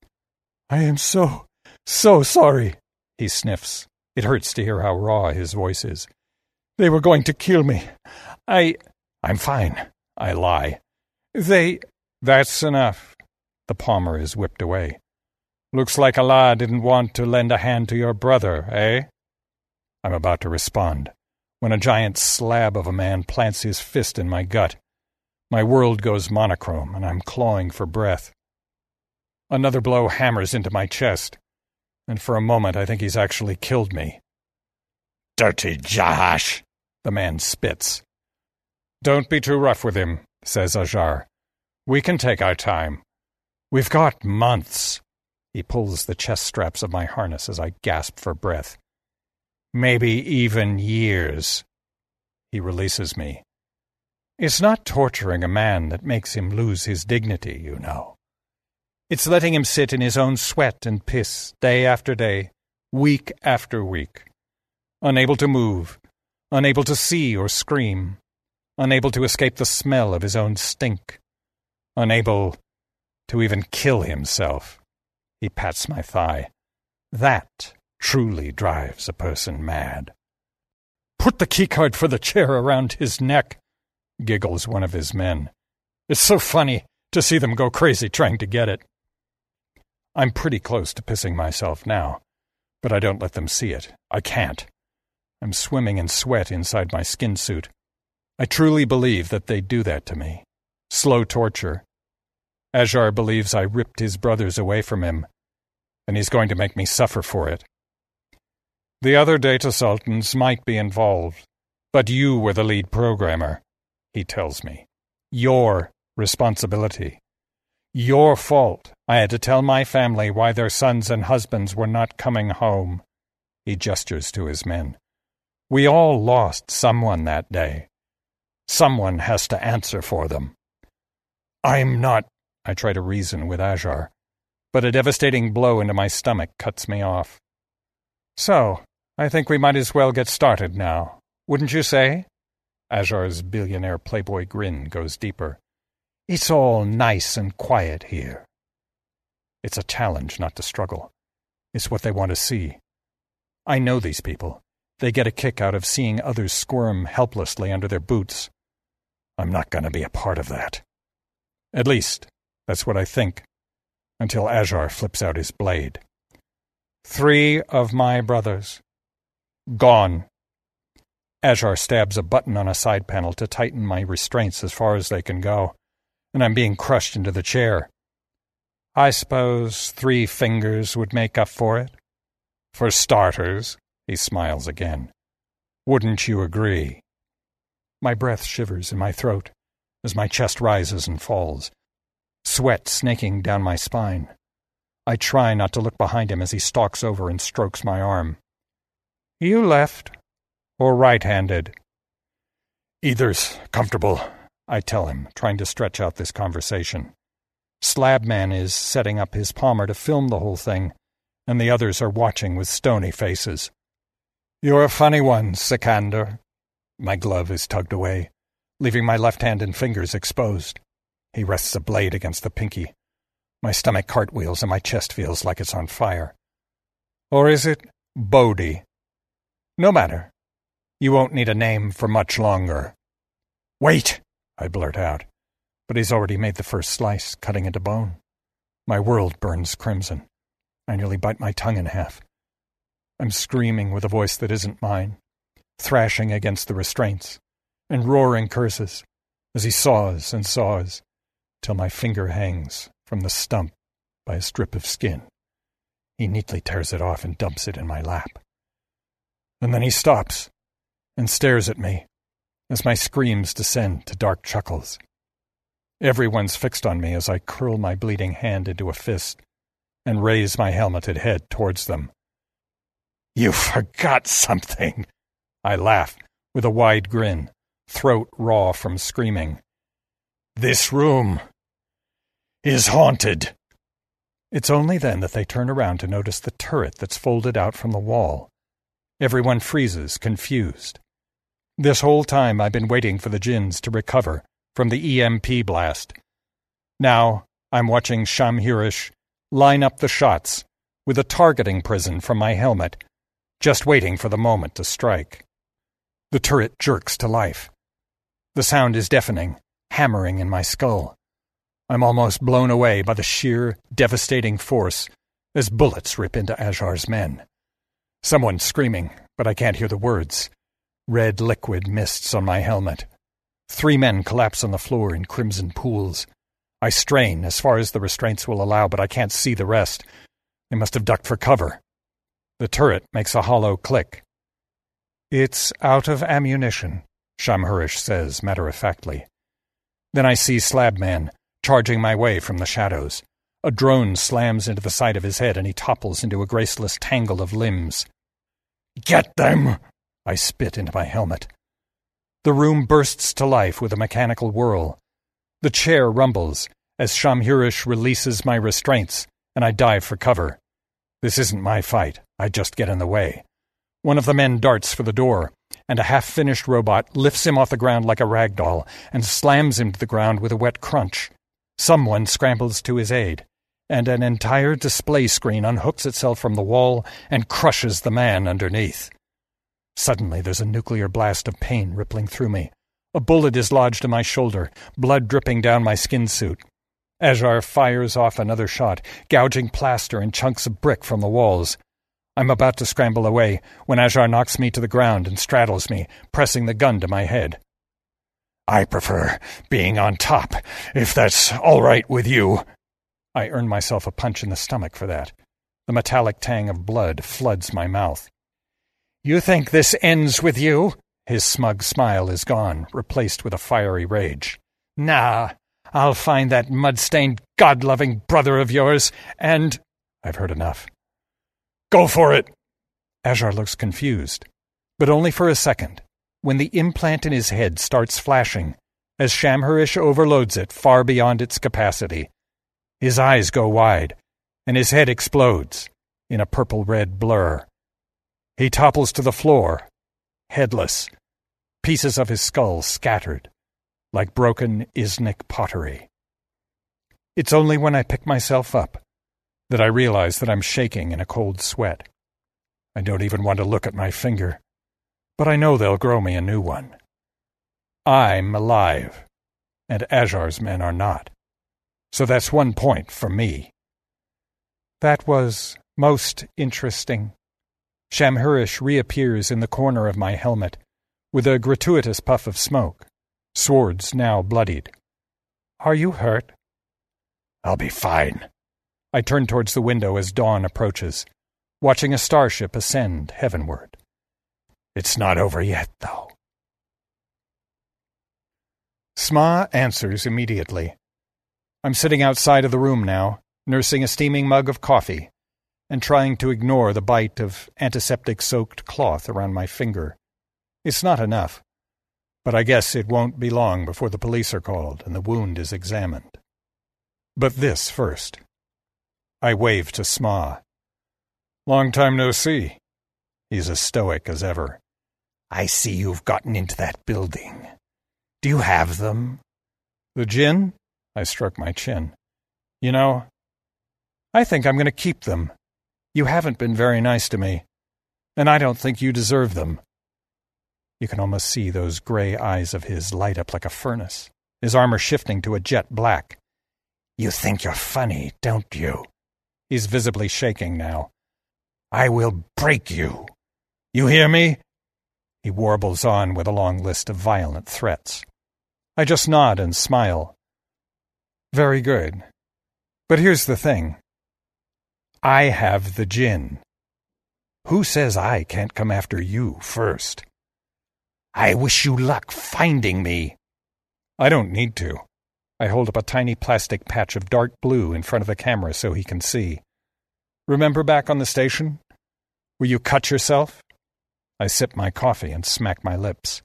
Speaker 6: I am so, so sorry, he sniffs. It hurts to hear how raw his voice is. They were going to kill me. I... I'm fine, I lie. They... That's enough. The palmer is whipped away. Looks like Allah didn't want to lend a hand to your brother, eh? I'm about to respond, when a giant slab of a man plants his fist in my gut. My world goes monochrome, and I'm clawing for breath. Another blow hammers into my chest, and for a moment I think he's actually killed me. Dirty Jahash, the man spits. Don't be too rough with him, says Ajar. We can take our time. We've got months. He pulls the chest straps of my harness as I gasp for breath. Maybe even years. He releases me. It's not torturing a man that makes him lose his dignity, you know. It's letting him sit in his own sweat and piss day after day, week after week. Unable to move, unable to see or scream, unable to escape the smell of his own stink, unable to even kill himself. He pats my thigh. That truly drives a person mad. Put the keycard for the chair around his neck, giggles one of his men. It's so funny to see them go crazy trying to get it. I'm pretty close to pissing myself now, but I don't let them see it. I can't. I'm swimming in sweat inside my skin suit. I truly believe that they do that to me. Slow torture. Ajar believes I ripped his brothers away from him, and he's going to make me suffer for it. The other data sultans might be involved, but you were the lead programmer, he tells me. Your responsibility. Your fault. I had to tell my family why their sons and husbands were not coming home. He gestures to his men. We all lost someone that day. Someone has to answer for them. I'm not... I try to reason with Ajar, but a devastating blow into my stomach cuts me off. So, I think we might as well get started now, wouldn't you say? Ajar's billionaire playboy grin goes deeper. It's all nice and quiet here. It's a challenge not to struggle. It's what they want to see. I know these people. They get a kick out of seeing others squirm helplessly under their boots. I'm not going to be a part of that. At least, that's what I think, until Ajar flips out his blade. Three of my brothers. Gone. Ajar stabs a button on a side panel to tighten my restraints as far as they can go, and I'm being crushed into the chair. I suppose three fingers would make up for it. For starters, he smiles again. Wouldn't you agree? My breath shivers in my throat as my chest rises and falls, sweat snaking down my spine. I try not to look behind him as he stalks over and strokes my arm. You left or right-handed? Either's comfortable, I tell him, trying to stretch out this conversation. Slabman is setting up his palmer to film the whole thing, and the others are watching with stony faces. You're a funny one, Sikander. My glove is tugged away, leaving my left hand and fingers exposed. He rests a blade against the pinky. My stomach cartwheels and my chest feels like it's on fire. Or is it Bodhi? No matter. You won't need a name for much longer. Wait, I blurt out, but he's already made the first slice, cutting into bone. My world burns crimson. I nearly bite my tongue in half. I'm screaming with a voice that isn't mine, thrashing against the restraints, and roaring curses as he saws and saws, till my finger hangs from the stump by a strip of skin. He neatly tears it off and dumps it in my lap. And then he stops and stares at me as my screams descend to dark chuckles. Everyone's fixed on me as I curl my bleeding hand into a fist and raise my helmeted head towards them. "You forgot something," I laugh, with a wide grin, throat raw from screaming. "This room is haunted." It's only then that they turn around to notice the turret that's folded out from the wall. Everyone freezes, confused. This whole time I've been waiting for the djinns to recover from the E M P blast. Now I'm watching Shamhurish line up the shots with a targeting prison from my helmet, just waiting for the moment to strike. The turret jerks to life. The sound is deafening, hammering in my skull. I'm almost blown away by the sheer, devastating force as bullets rip into Ajar's men. Someone's screaming, but I can't hear the words. Red liquid mists on my helmet. Three men collapse on the floor in crimson pools. I strain as far as the restraints will allow, but I can't see the rest. They must have ducked for cover. The turret makes a hollow click. "It's out of ammunition," Shamhurish says matter-of-factly. Then I see Slabman charging my way from the shadows. A drone slams into the side of his head and he topples into a graceless tangle of limbs. "Get them!" I spit into my helmet. The room bursts to life with a mechanical whirl. The chair rumbles as Shamhurish releases my restraints, and I dive for cover. This isn't my fight. I just get in the way. One of the men darts for the door, and a half-finished robot lifts him off the ground like a rag doll and slams him to the ground with a wet crunch. Someone scrambles to his aid, and an entire display screen unhooks itself from the wall and crushes the man underneath. Suddenly there's a nuclear blast of pain rippling through me. A bullet is lodged in my shoulder, blood dripping down my skin suit. Ajar fires off another shot, gouging plaster and chunks of brick from the walls. I'm about to scramble away when Ajar knocks me to the ground and straddles me, pressing the gun to my head. "I prefer being on top, if that's all right with you." I earn myself a punch in the stomach for that. The metallic tang of blood floods my mouth. "You think this ends with you?" His smug smile is gone, replaced with a fiery rage. "Nah, I'll find that mud-stained, God-loving brother of yours, and—" I've heard enough. "Go for it!" Ajar looks confused, but only for a second, when the implant in his head starts flashing, as Shamhurish overloads it far beyond its capacity. His eyes go wide, and his head explodes in a purple-red blur. He topples to the floor, headless, pieces of his skull scattered, like broken Iznik pottery. It's only when I pick myself up that I realize that I'm shaking in a cold sweat. I don't even want to look at my finger, but I know they'll grow me a new one. I'm alive, and Ajar's men are not. So that's one point for me. That was most interesting. Shamhurish reappears in the corner of my helmet, with a gratuitous puff of smoke, swords now bloodied. "Are you hurt?" "I'll be fine." I turn towards the window as dawn approaches, watching a starship ascend heavenward. It's not over yet, though. Sma answers immediately. I'm sitting outside of the room now, nursing a steaming mug of coffee, and trying to ignore the bite of antiseptic-soaked cloth around my finger. It's not enough, but I guess it won't be long before the police are called and the wound is examined. But this first. I wave to Sma. "Long time no see." He's as stoic as ever. "I see you've gotten into that building. Do you have them?" "The djinn?" I stroke my chin. "You know, I think I'm going to keep them. You haven't been very nice to me, and I don't think you deserve them." You can almost see those gray eyes of his light up like a furnace, his armor shifting to a jet black. "You think you're funny, don't you?" He's visibly shaking now. "I will break you. You hear me?" He warbles on with a long list of violent threats. I just nod and smile. "Very good. But here's the thing. I have the djinn. Who says I can't come after you first?" "I wish you luck finding me." "I don't need to." I hold up a tiny plastic patch of dark blue in front of the camera so he can see. Remember back on the station? Where you cut yourself? I sip my coffee and smack my lips.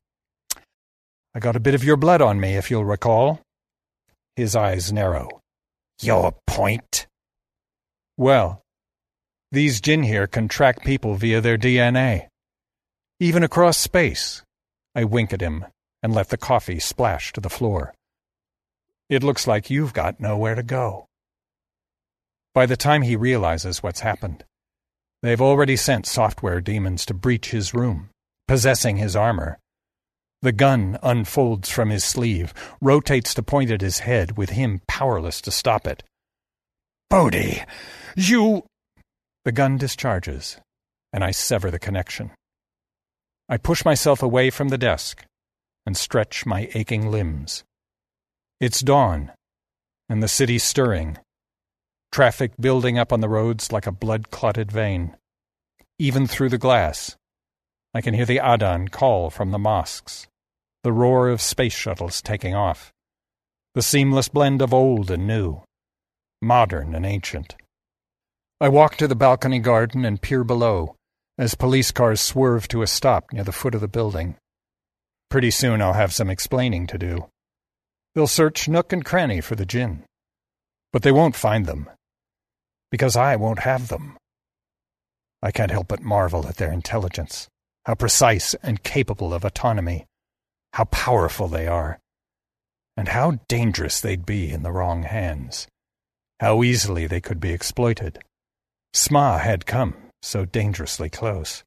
Speaker 6: I got a bit of your blood on me, if you'll recall. His eyes narrow. Your point? Well, these jinn here can track people via their D N A. Even across space. I wink at him and let the coffee splash to the floor. It looks like you've got nowhere to go. By the time he realizes what's happened, they've already sent software demons to breach his room, possessing his armor. The gun unfolds from his sleeve, rotates to point at his head, with him powerless to stop it. Bodhi, you... The gun discharges, and I sever the connection. I push myself away from the desk and stretch my aching limbs. It's dawn, and the city stirring, traffic building up on the roads like a blood-clotted vein. Even through the glass, I can hear the adhan call from the mosques, the roar of space shuttles taking off, the seamless blend of old and new, modern and ancient. I walk to the balcony garden and peer below as police cars swerve to a stop near the foot of the building. Pretty soon I'll have some explaining to do. They'll search nook and cranny for the jinn, but they won't find them, because I won't have them. I can't help but marvel at their intelligence, how precise and capable of autonomy, how powerful they are, and how dangerous they'd be in the wrong hands, how easily they could be exploited. Sma had come so dangerously close.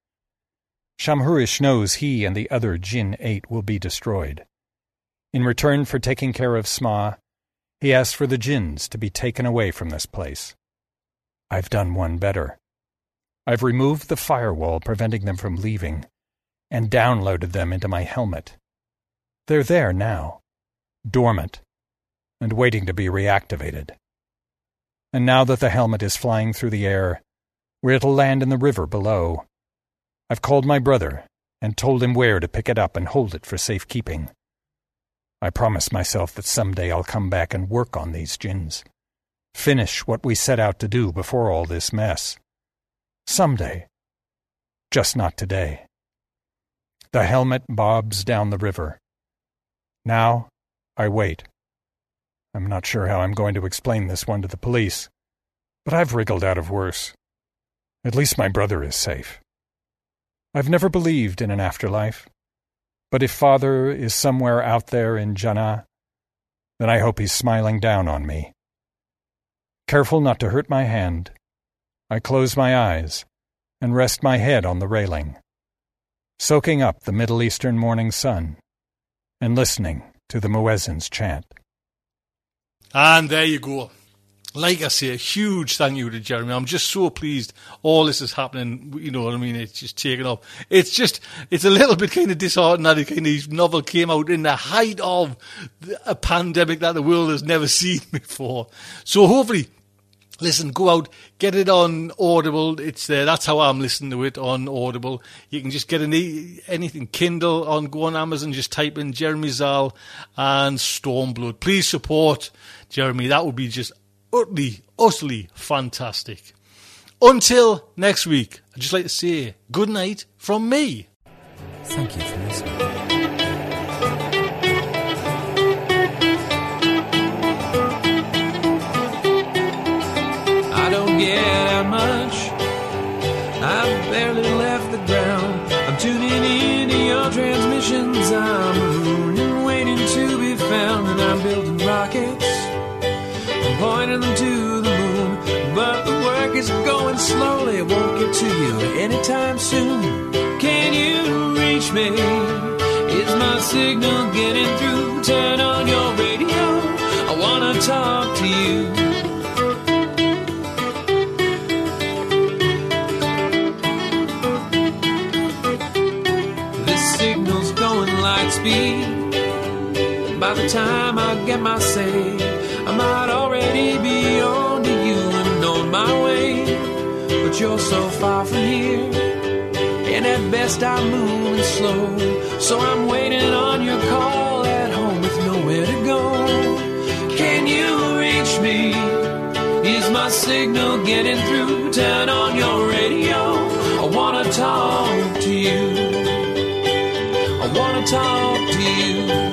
Speaker 6: Shamhurish knows he and the other Jinn Eight will be destroyed. In return for taking care of Sma, he asks for the jinns to be taken away from this place. I've done one better. I've removed the firewall preventing them from leaving, and downloaded them into my helmet. They're there now, dormant, and waiting to be reactivated. And now that the helmet is flying through the air, where it'll land in the river below, I've called my brother and told him where to pick it up and hold it for safekeeping. I promised myself that someday I'll come back and work on these jinns, finish what we set out to do before all this mess. Someday. Just not today. The helmet bobs down the river. Now, I wait. I'm not sure how I'm going to explain this one to the police, but I've wriggled out of worse. At least my brother is safe. I've never believed in an afterlife, but if Father is somewhere out there in Jannah, then I hope he's smiling down on me. Careful not to hurt my hand, I close my eyes and rest my head on the railing, soaking up the Middle Eastern morning sun and listening to the muezzin's chant.
Speaker 7: And there you go. Like I say, a huge thank you to Jeremy. I'm just so pleased all this is happening. You know what I mean? It's just taken off. It's just, it's a little bit kind of disheartening that kind of his novel came out in the height of a pandemic that the world has never seen before. So hopefully, listen, go out, get it on Audible. It's there. That's how I'm listening to it, on Audible. You can just get any, anything, Kindle, on, go on Amazon, just type in Jeremy Zal and Stormblood. Please support Jeremy. That would be just utterly, utterly fantastic. Until next week, I'd just like to say good night from me.
Speaker 11: Thank you for listening.
Speaker 5: I don't get out much. I've barely left the ground. I'm tuning into your transmissions. I'm marooned and waiting to be found. And I'm building rockets, pointing them to the moon, but the work is going slowly. It won't get to you anytime soon. Can you reach me? Is my signal getting through? Turn on your radio, I wanna talk to you. This signal's going light speed. By the time I get my say, I might already be on to you and on my way, but you're so far from here, and at best I'm moving slow, so I'm waiting on your call at home with nowhere to go. Can you reach me? Is Is my signal getting through? Turn on your radio. I wanna talk to you. I wanna talk to you.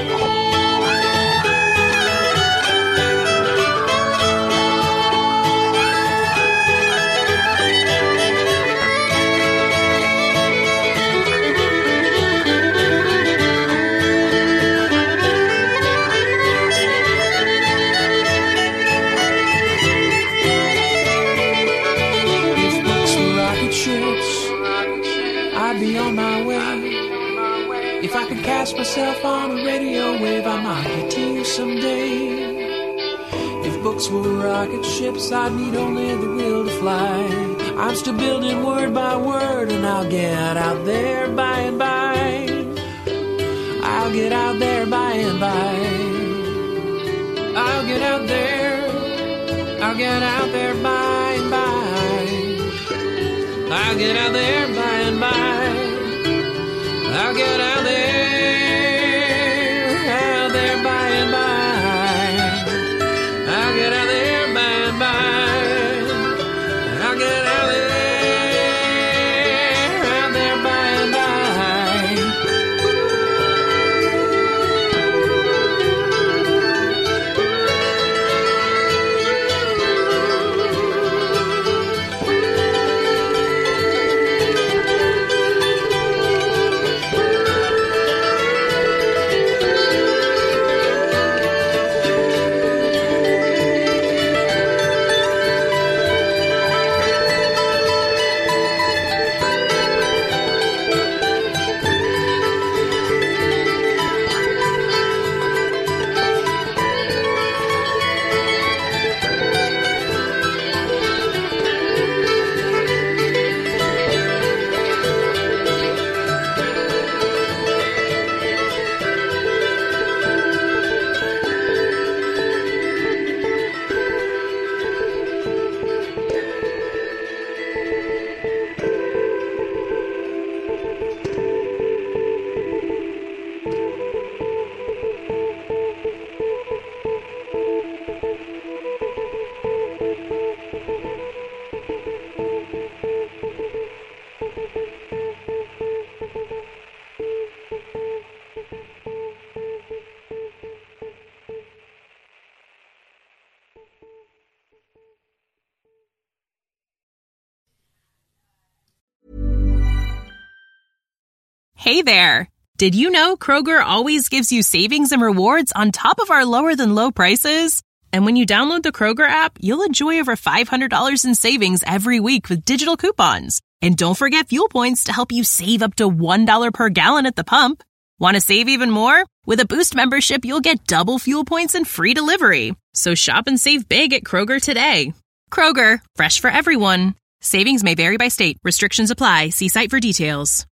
Speaker 5: I'd be on my way. If I could cast myself on a radio wave, I might get to you someday. If books were rocket ships, I'd need only the will to fly. I'm still building word by word, and I'll get out there by and by. I'll get out there by and by. I'll get out there. I'll get out there by and by. I'll get out there by and by. I'll get out there, out there by and by. I'll get out there by and by. I'll get out there, out there by and by.
Speaker 12: Hey there! Did you know Kroger always gives you savings and rewards on top of our lower-than-low prices? And when you download the Kroger app, you'll enjoy over five hundred dollars in savings every week with digital coupons. And don't forget fuel points to help you save up to one dollar per gallon at the pump. Want to save even more? With a Boost membership, you'll get double fuel points and free delivery. So shop and save big at Kroger today. Kroger, fresh for everyone. Savings may vary by state. Restrictions apply. See site for details.